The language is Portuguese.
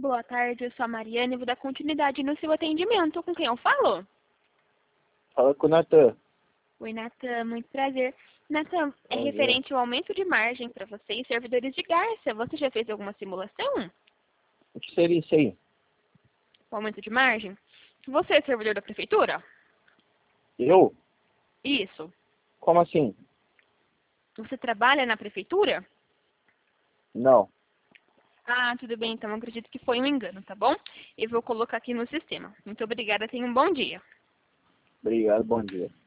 boa tarde. Eu sou a Mariana e vou dar continuidade no seu atendimento. Com quem eu falo? Fala com o Natan. Oi, Natan. Muito prazer. Natan, é Bom dia. referente ao aumento de margem para você e servidores de Garça. Você já fez alguma simulação? O que seria isso aí? O aumento de margem? Você é servidor da prefeitura? Eu? Isso. Como assim? Você trabalha na prefeitura? Não. Ah, tudo bem, então eu acredito que foi um engano, tá bom? Eu vou colocar aqui no sistema. Muito obrigada, tenha um bom dia. Obrigado, bom dia.